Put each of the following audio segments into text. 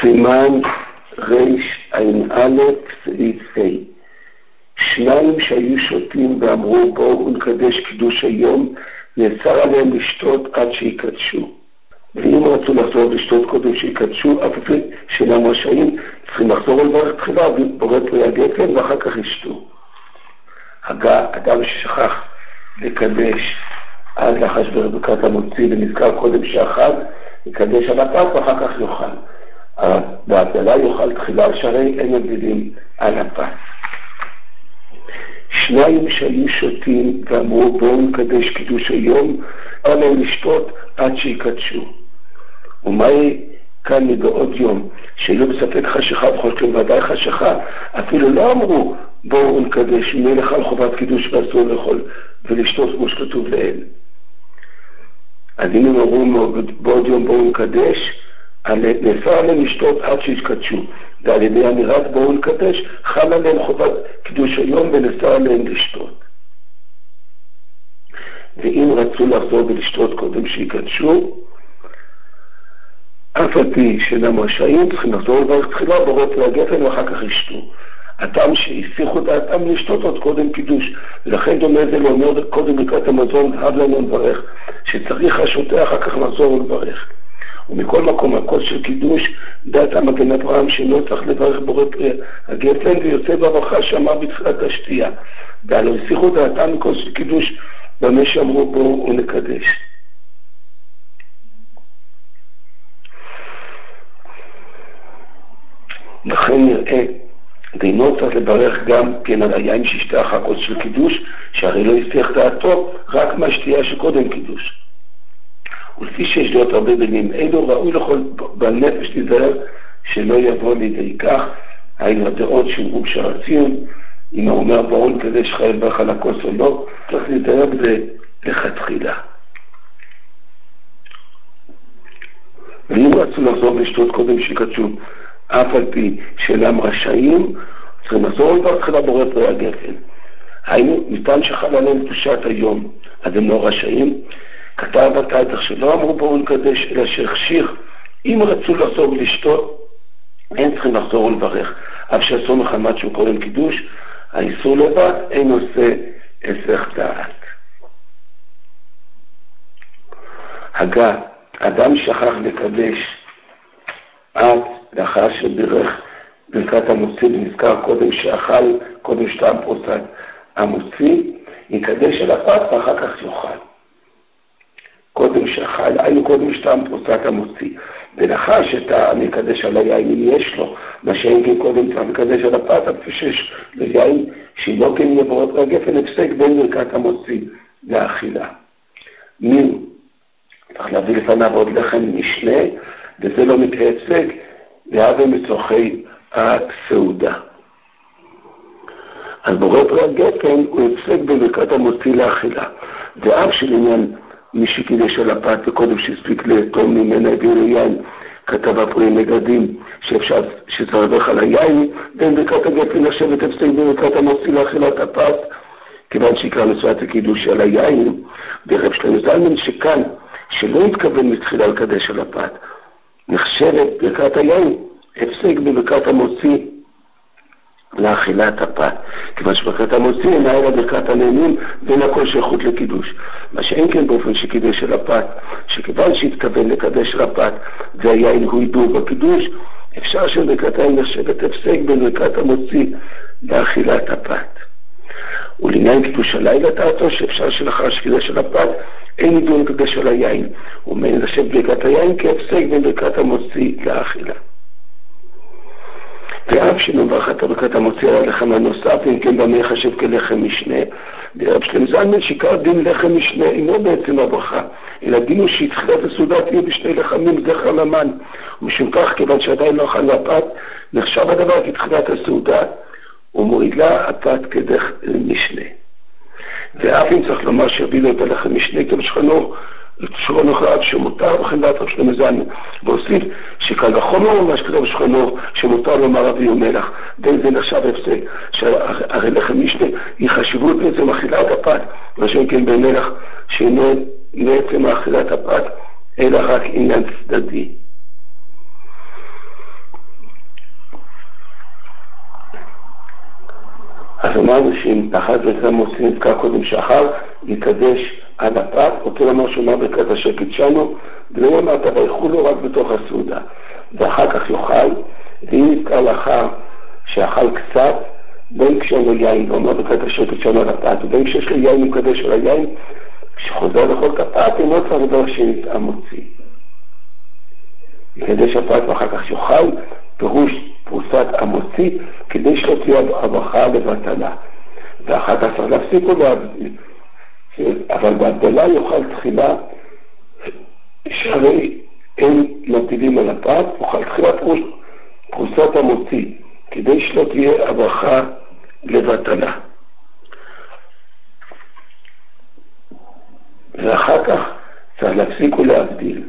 סימן רע"א סעיף ה'. שניים שהיו שותים ואמרו בואו נקדש קידוש היום, נאסר עליהם לשתות עד שיקדשו. ואם רצו לחזור לשתות קודם שיקדשו, אף על שאינם רשאים, צריכים לחזור לברך תחילה ובורא פרי הגפן ואחר כך ישתו. אדם ששכח לקדש עד לאחר שברכת המוציא ונזכר קודם שאחד, יקדש על הפת ואחר כך יאכל. בהבדלה יאכל תחילה, שהרי אין הבדלים על הפת. שניים שהיו שותים ואמרו בואו נקדש קידוש היום, עליהם לשתות עד שיקדשו. ומהי כאן מבעוד יום, שהיו בספק חשיכה וחושבים ודאי חשיכה, אפילו לא אמרו בואו נקדש, מלך על חובת קידוש ואסור לאכול ולשתות כמו שכתוב לאל. אז אם הם אמרו בעוד יום בואו נקדש, נאסר עליהם לשתות עד שיתקדשו, ועל ידי אמירת בואו נקדש חל עליהם חובת קידוש היום ונאסר עליהם לשתות. ואם רצו לחזור ולשתות קודם שיקדשו, אף על פי שאינם רשאים, צריכים לחזור לברך תחילה בורא פרי הגפן ואחר כך ישתו. אדם שהסיחו דעתם לשתות עוד קודם קידוש, ולכן דומה זה לאומר קודם לקראת המזון הב לנו לברך, שצריך השותה אחר כך לחזור ולברך. ומכל מקום הכוס של קידוש דעת המגן אברהם שלא צריך לברך בורא פרי הגפן ויוצא ברכה שאמר בתחילת השתייה, והלא הסיחו דעתם מכוס של קידוש במה שאמרו בואו נקדש. לכן נראה דינו צריך לברך גם כן על היין ששתה אחר כוס של קידוש, שהרי לא יסתיח דעתו רק מהשתייה שקודם קידוש. ולפי שיש להיות הרבה בנים אלו, ראוי לכל בנפש להיזהר שלא יבוא לידי כך, היינו הדעות שאומרו שרציון, אם הוא אומר בואו נקדש חייל ברך על הכוס או לא, צריך להיזהר בזה לכתחילה. ואם רצו לחזור לשתות קודם שיקדשו, אף על פי שאינם רשאים, צריכים לחזור לברך תחילה בורא פרי הגפן. היינו, ניתן שחל עליהם קדושת היום, אז הם לא רשאים. כתב בתייתך שלא אמרו בואו נקדש, אלא שהכשיר, אם רצו לחזור לשתות, אין צריכים לחזור ולברך. אף שעשו מחמת שהוא קודם קידוש, האיסור לבד אין עושה הסך דעת. אדם שכח לקדש עד לאחר שברך ברכת המוציא ונזכר קודם שאכל, קודם שטעם פרוסת המוציא, יקדש על הפת ואחר כך יאכל. קודם שאכל, היינו קודם שטעם פרוסת המוציא, ולאחר שטעם יקדש על היין אם יש לו, מה שאין כן קודם צריך לקדש על הפת, אפילו שיש ליין שלא כן יהיה בורא פרי הגפן, הפסק בין ברכת המוציא לאכילה. מין, צריך להביא לפניו עוד לחם משנה, וזה לא מקרה הפסק, והווה מצורכי הסעודה. אז בורא פרי הגפן הוא הפסק בברכת המוציא לאכילה, ואף של עניין מי שקידש על הפת וקודם שהספיק לאטום ממנה העביר ליין, כתב הפרי מגדים שאפשר שצריך על היין, בין ברכת הגפן לשבת הפסק בברכת המוציא לאכילת הפת, כיוון שיקרא מצוות הקידוש על היין, ורב שלמה זלמן שכאן שלא התכוון מתחילה לקדש על הפת, נחשבת ברכת היין הפסק בברכת המוציא לאכילת הפת, כיוון שברכת המוציא אינה אלא ברכת הנהנים ואין הכל שייכות לקידוש. מה שאין כן באופן שקידש על הפת, שכיוון שהתכוון לקדש על הפת והיין הוא עידור בקידוש, אפשר שברכת היין נחשבת הפסק בברכת המוציא לאכילת הפת. ולעניין קידוש הלילה דעתו שאפשר שלאחר שקידש על הפת אין עידור לקדש על היין, ומעין לשב ברכת היין כהפסק בברכת המוציא לאכילה. ואף שמברכת ברכת המוציא על הלחם הנוסף, אם כן במה יחשב כלחם משנה, ורב שלמה זלמן שעיקר דין לחם משנה אינו בעצם הברכה, אלא דין הוא שתחילת הסעודה תהיה בשני לחמים זכר למן, ומשום כך כיוון שעדיין לא אכל הפת, נחשב הדבר כתחילת הסעודה, ומוריד לה הפת כדרך משנה. ואף אם צריך לומר שיביא לו את הלחם משנה כתב שולחן ערוך שמותר וכן דעת רב שלמה זלמן, והוסיף שקל וחומר מה שכתב שולחן ערוך שמותר לומר אבי ומלח, בין זה נחשב הפסק שהרי לחם משנה היא חשיבות בעצם אכילת הפת, מה שאין כן במלח שאינו בעצם אכילת הפת אלא רק עניין צדדי. אז אמרנו שאם אחת ברכת המוציא נזכר קודם שחר, יקדש עד הפת, אותו לומר שאומר ברכת השקט שלנו, ולא אמר תברכו לו רק בתוך הסעודה, ואחר כך יאכל, ואם נזכר לאחר שאכל קצת, בין כשאין לו יין, ואומר ברכת השקט שלנו על הפת, ובין כשיש לו יין הוא מקדש על היין, כשחוזר לאכול את הפת, אינו צריך לדבר המוציא. יקדש הפת ואחר כך יאכל, פירוש פרוסת המוציא, כדי שלא תהיה הברכה לבטלה. ואחר כך צריך להפסיק או להבדיל. אבל בהבדלה יאכל תחילה, שהרי אין מבדילים על הפת, יאכל תחילה פרוסת המוציא, כדי שלא תהיה הברכה לבטלה. ואחר כך צריך להפסיק או להבדיל.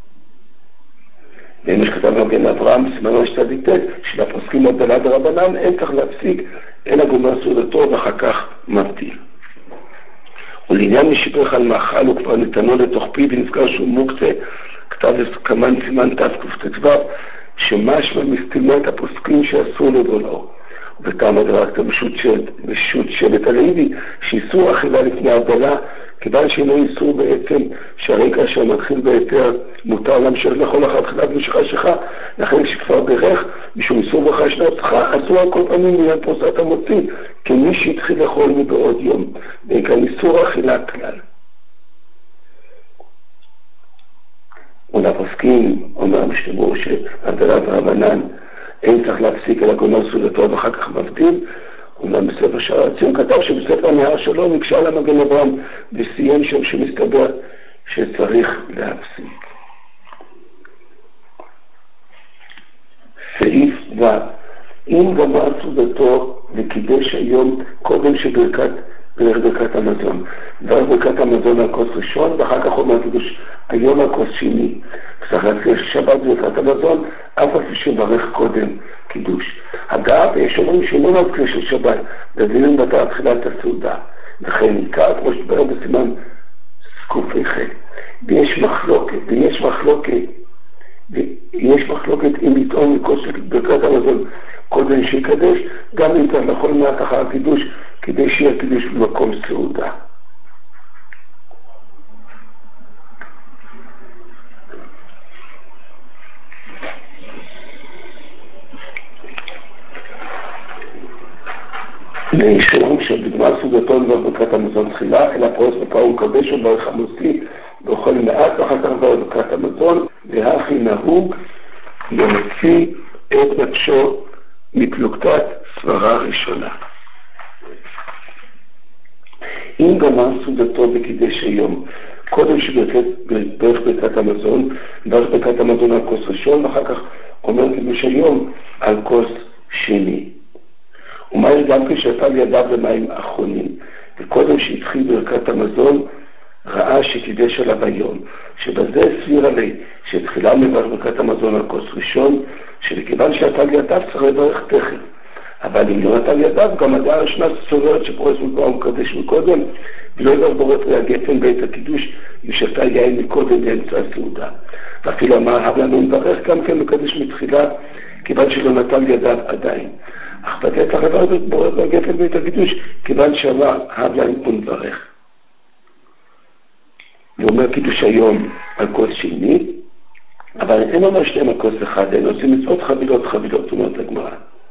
ואם יש כתב מגן אברהם, סימן שתדית, שלפוסקים הבדלה דרבנן, אין צריך להפסיק, אלא גומר סעודתו ואחר כך מבדיל. ולעניין משיפך על מאכל הוא כבר נתנו לתוך פי ונזכר שהוא מוקצה, כתב כמן סימן תק"ט"ו, שמשמע מסתימת הפוסקים שאסור לבולעו. וכמה דרקת בשו"ת שבט הלוי, שאיסור אכילה לפני הבדלה, כיוון שאינו איסור בעצם, שהרי כאשר מתחיל בהיתר מותר להמשיך לאכול אחר תחילת משכה שלך, לכן שכבר ברך, משום איסור ברכה של עצמך, אסור על כל פעמים לעניין פרוסת המוציא, כמי שהתחיל לאכול מבעוד יום, וכאן איסור אכילה כלל. ולפוסקים אומר משתבור שהבדלת רבנן אין צריך להפסיק אלא גומר סעודתו ואחר כך מבדיל. אולם בספר שער הציון כתב שבספר הנהר שלו נקשר למגן אברהם וסיים שם שמסתבר שצריך להפסיק. סעיף ו' אם גמר סעודתו וקידש היום קודם ברכת המזון. דרך ברכת המזון על כוס ראשון, ואחר כך אומר קידוש היום על כוס שני. צריך להזכיר שבת ברכת המזון, אף על פי שברך קודם קידוש. אגב, יש אומרים שאינו מזכיר של שבת, דבילים בתר תחילת הסעודה. וכן עיקר, כמו שתברר בסימן סקופי ח'. ויש מחלוקת אם לטעום מכוס של ברכת המזון קודם שיקדש, גם אם צריך לאכול מעט אחר הקידוש, כדי שיהיה קידוש במקום סעודה. יש אומרים שבגמר סעודתו לברך ברכת המזון תחילה, אלא פרוס בפרעה ומקדש וברך המוציא, ואוכל מעט ואחר כך ברכת המזון, והכי נהוג להוציא את נפשו מפלוגתת סברה ראשונה. אם גמר סעודתו וקידש היום, קודם שברך ברכת המזון, ברך ברכת המזון על כוס ראשון, ואחר כך אומר קידוש היום על כוס שני. ומה גם כששתה לידיו במים אחרונים, וקודם שהתחיל ברכת המזון, ראה שקידש עליו היום, שבזה סביר עלי, שתחילה מברך ברכת המזון על כוס ראשון, שלכיוון שתה לידיו צריך לברך תכף. אבל אם לא נתן לידיו, גם הדעה הראשונה סוברת שפורס מפרעה ומקדש מקודם, ולא יברך בורא פרי הגפן בעת הקידוש, אם שתה יין מקודם באמצע הסעודה. ואפילו אמר, הב לנו נברך גם כן מקדש מתחילה, כיוון שלא נתן לידיו עדיין. אך בעת הרבע בורא פרי הגפן בעת הקידוש, כיוון שאמר, הב לנו נברך. ואומר קידוש היום על כוס שני, אבל אין אומר שניהם על כוס אחד, אין עושים מצוות חבילות, אומרת הגמרא.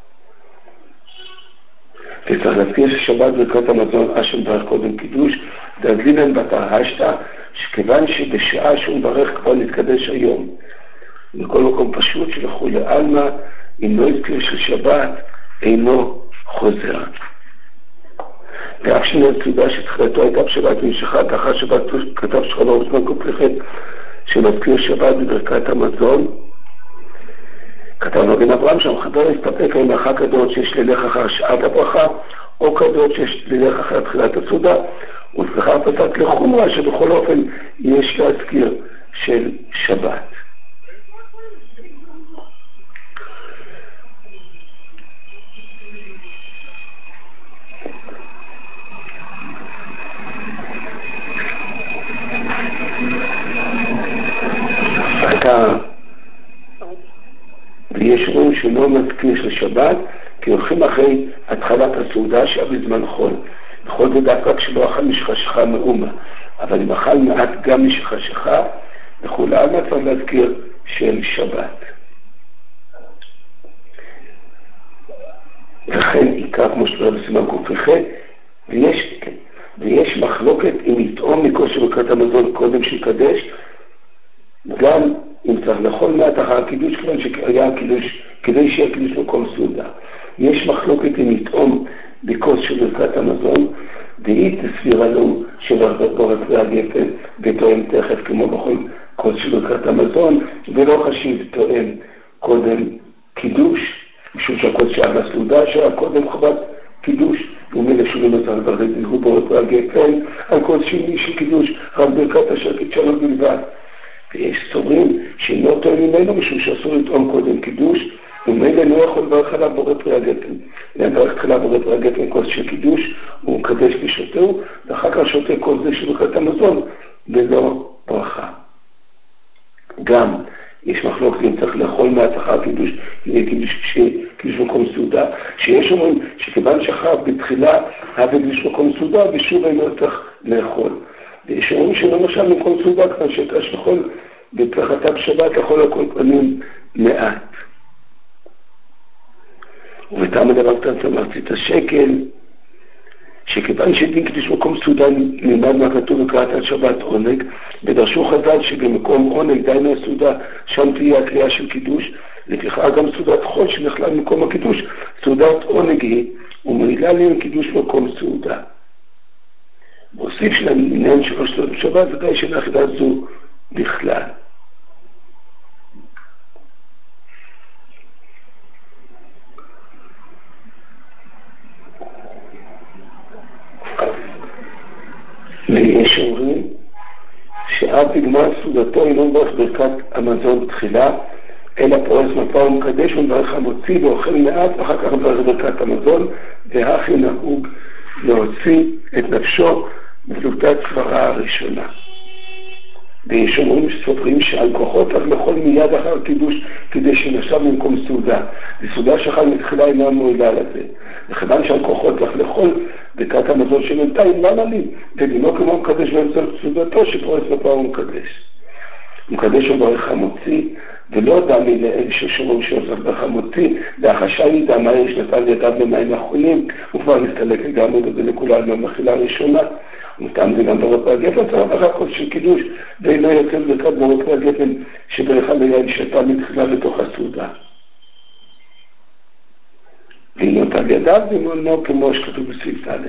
וצריך להזכיר ששבת ברכת המזון אשר מברך קודם קידוש, דאגלינן בתר השתא, שכיוון שבשעה שהוא מברך כבר נתקדש היום. בכל מקום פשוט שלכו לעלמא, אם לא יזכיר של שבת, אינו חוזר. ואף שני הסעודה שתחילתו הייתה בשבת ונמשכה, לאחר שבת כתב שחלו בזמן קופלכת, שמזכיר שבת בברכת המזון, כתב מגן אברהם שהמחבר הסתפק עם אחר כדורת שיש ללך אחר שעת הברכה, או כדורת שיש ללך אחר תחילת הסעודה, וזכר פסק לחומרה שבכל אופן יש להזכיר של שבת. ויש ויש אומרים שלא מתקניש לשבת, כי הולכים אחרי התחלת הסעודה שהיה בזמן חול. בכל זאת דווקא כשלא אכל משחשיכה מאומה, אבל אם אכל מעט גם משחשיכה, לכולם צריך להזכיר של שבת. לכן עיקר כמו שתראה בסימן קופ"ח, ויש מחלוקת אם יטעום מכוס של ברכת המזון קודם שיקדש, גם אם צריך לאכול מעט אחר הקידוש, כיוון שהיה קידוש, כדי שיהיה קידוש מקום סעודה. יש מחלוקת אם יטעום בכוס של ברכת המזון, והיא תסבירה לו שברך והגפן ותואם תכף כמו בכל כוס של ברכת המזון, ולא חשיב תואם קודם קידוש, משום שהכוס שהיה בסעודה שהיה קודם חובת קידוש, ומילא שוב נוצר לברך זהו ברך והגפן, על כוס שני של קידוש, רק ברכת השקט שלו בלבד. ויש סוברים שאינו טוען ממנו משום שאסור לטעום קודם קידוש, ומילא לא יכול לברך עליו בורא פרי הגפן. לברך תחילה בורא פרי הגפן כוס של קידוש, הוא מקדש בשותהו, ואחר כך שותה כוס זה של ברכת המזון, ולא ברכה. גם יש מחלוקת אם צריך לאכול מעט אחר קידוש, קידוש מקום סעודה, שיש אומרים שכיוון שאחר בתחילה היה קידוש מקום סעודה, ושוב אינו צריך לאכול. ויש אומרים שלמשל מקום סעודה, כיוון שיש לאכול בפרחתה בשבת, לאכול על כל פנים מעט. ובטעם הדבר קטן מחצית השקל, שכיוון שדין קידוש מקום סעודה נלמד מה כתוב בקריאת שבת עונג, ודרשו חז"ל שבמקום עונג די מהסעודה שם תהיה הקריאה של קידוש, לפיכך גם סעודת חול שנכלל במקום הקידוש, סעודת עונג היא, ומעילה לי קידוש מקום סעודה. מוסיף שלנו עניין של סעודת בשבת, ודאי שלאחידה זו בכלל. ויש אומרים שעד בגמר סעודתו אינו מברך ברכת המזון תחילה, אלא פורס מפה ומקדש ומברך המוציא ואוכל מעט, ואחר כך מברך ברכת המזון, והכי נהוג להוציא את נפשו בבלוטת סברה הראשונה. ויש אומרים שסופרים שעל כוחות אך לאכול מיד אחר קידוש כדי שנשב במקום סעודה. וסעודה שאכל מתחילה אינה מועילה לזה. וכיוון שעל כוחות אך לאכול ברכת המזון שבינתיים למה לי? ודינו כמו מקדש באמצעות סעודתו שפורס מפה ומקדש. מקדש וברך המוציא, ולא דמי לאל ששומעים שעוזר ברך המוציא, והחשאי ידע מה יש נתן ידיו במים האחרונים, הוא כבר מסתלק לגמרי ולכולם במחילה הראשונה. ומטעם זה גם בורא פרי הגפן, צריך אחר כוס של קידוש, ואינו יוצא ברכת בורא פרי הגפן שברך ליין שתה מתחילה בתוך הסעודה. ועינות על ידיו ומונו כמו שכתוב בסעיף ד'.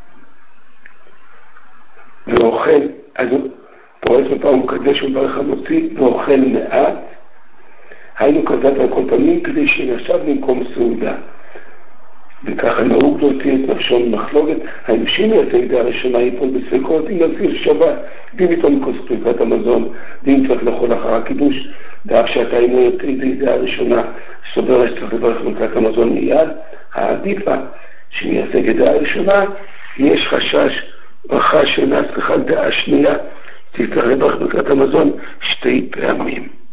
ואוכל, אז פורס מפה ומקדש וברך המוציא, ואוכל מעט, היינו כזאת על כל פנים כדי שנשב במקום סעודה. וככה נהוג להוציא את נפשו ממחלוקת, האם שימי את הידיעה הראשונה ייפול בספקות, אם נזכיר שבת, ואם יתון כוס ברכת המזון, ואם צריך לאכול אחר הקידוש, ואף שאתה אינו את הידיעה הראשונה, סובר שצריך לברך ברכת המזון מיד, העדיפה שמייצג ידיעה הראשונה, יש חשש ברכה שנס לך דעה שנייה, תצטרך לברך ברכת המזון 2 פעמים.